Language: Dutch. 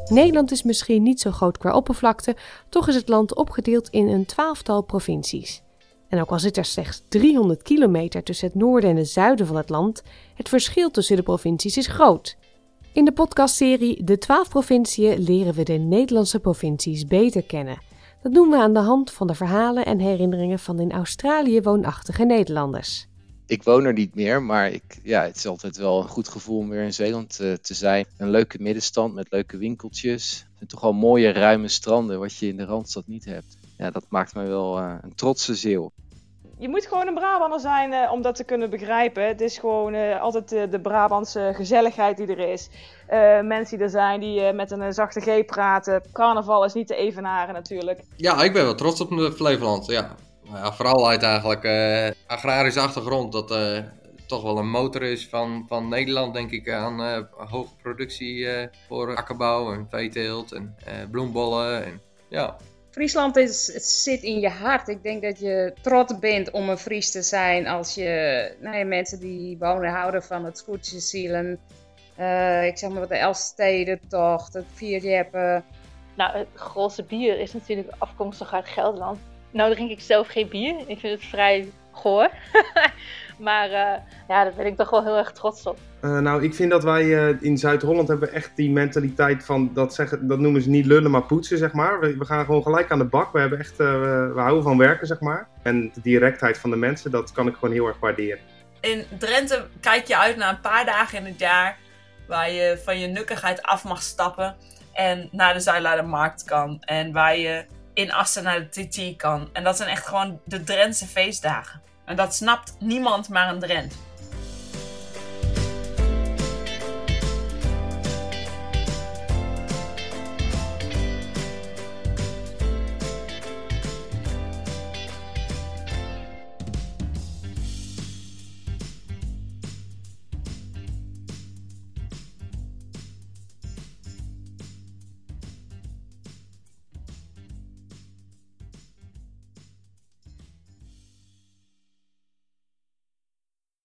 Nederland is misschien niet zo groot qua oppervlakte, toch is het land opgedeeld in een 12-tal provincies. En ook al zit er slechts 300 kilometer tussen het noorden en het zuiden van het land, het verschil tussen de provincies is groot. In de podcastserie De 12 Provinciën leren we de Nederlandse provincies beter kennen. Dat doen we aan de hand van de verhalen en herinneringen van in Australië woonachtige Nederlanders. Ik woon er niet meer, maar het is altijd wel een goed gevoel om weer in Zeeland te zijn. Een leuke middenstand met leuke winkeltjes. En toch al mooie ruime stranden, wat je in de Randstad niet hebt. Ja, dat maakt mij wel een trotse Zeeuw. Je moet gewoon een Brabander zijn om dat te kunnen begrijpen. Het is gewoon altijd de Brabantse gezelligheid die er is. Mensen die er zijn die met een zachte G praten. Carnaval is niet te evenaren natuurlijk. Ja, ik ben wel trots op Flevoland, ja. Ja, vooral uit eigenlijk agrarische achtergrond, dat toch wel een motor is van Nederland, denk ik, aan hoge productie voor akkerbouw en veeteelt en bloembollen. En, ja. Friesland het zit in je hart. Ik denk dat je trots bent om een Fries te zijn als je mensen die wonen houden van het scootjesielen. Ik zeg maar wat de Elfstedentocht, het Vierjeppen. Nou, het Grolse bier is natuurlijk afkomstig uit Gelderland. Nou drink ik zelf geen bier. Ik vind het vrij goor. Maar daar ben ik toch wel heel erg trots op. Ik vind dat wij in Zuid-Holland hebben echt die mentaliteit van, dat noemen ze niet lullen, maar poetsen, zeg maar. We gaan gewoon gelijk aan de bak. We houden van werken, zeg maar. En de directheid van de mensen, dat kan ik gewoon heel erg waarderen. In Drenthe kijk je uit naar een paar dagen in het jaar waar je van je nukkigheid af mag stappen en naar de Zuidlaardermarkt kan. En waar je in Assen naar de TT kan. En dat zijn echt gewoon de Drentse feestdagen. En dat snapt niemand maar een Drent.